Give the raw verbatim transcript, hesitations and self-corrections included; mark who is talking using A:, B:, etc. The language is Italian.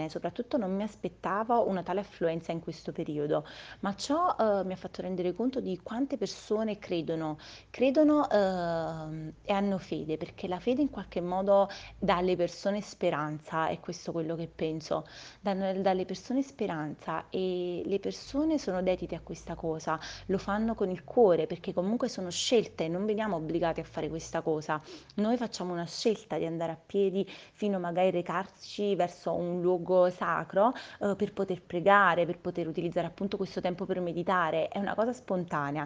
A: me, soprattutto non mi aspettavo una tale affluenza in questo periodo, ma ciò, uhm, mi ha fatto rendere conto di quante persone credono, credono, uhm, e hanno fede, perché la fede in qualche modo dà alle persone speranza, è questo quello che penso. Danno dalle persone speranza e le persone sono dedite a questa cosa, lo fanno con il cuore perché comunque sono scelte, non veniamo obbligati a fare questa cosa. Noi facciamo una scelta di andare a piedi fino magari recarci verso un luogo sacro, uhm, per poter pregare, per poter utilizzare appunto questo tempo per meditare. È una cosa spontanea